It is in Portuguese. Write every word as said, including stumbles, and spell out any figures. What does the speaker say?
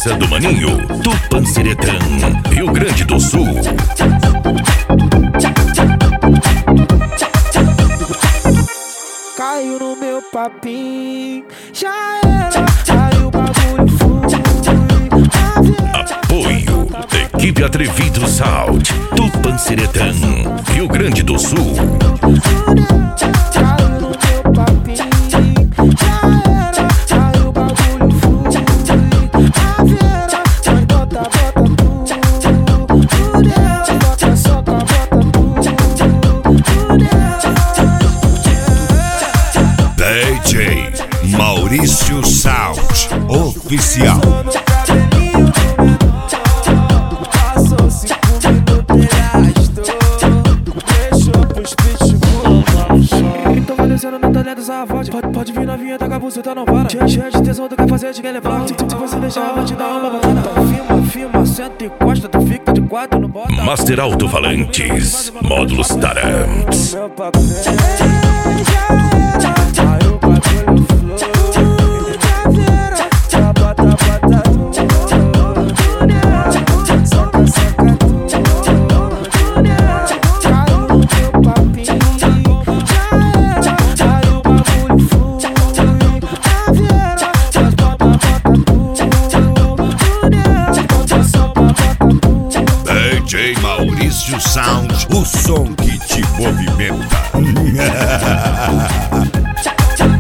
Casa do Maninho, Tupanciretã, Rio Grande do Sul. Caiu no meu papinho, já era, aí o bagulho flui. Apoio, Equipe Atrevido Sound, Tupanciretã, Rio Grande do Sul. Caiu no meu papinho, já era, aí o bagulho flui. Caveira, mas bota, bota tudo, tudo, bota, soca, bota tudo, tudo. D J Maurício Sound Oficial. Tô falecendo, não tá lendo essa voz. Pode, pode vir novinha, tá com a buceta, não para. Cheio, cheio de tesão, tu quer fazer, te quer levar. Se, se você deixar, eu vou te dar uma babada. Então filma, filma, senta e encosta, tu fica de quatro no bota. Master Alto-Falantes, Módulos Taramps. Meu papel já era, aí o bagulho flui. Caveira, já bota, bota tudo, tudo, soca, soca tudo, tudo. Caiu no meu papinho, já era, aí o bagulho flui. Caveira, já bota, bota tudo, tudo, bota, soca, bota tudo. D J Maurício Sound, o som que te movimenta.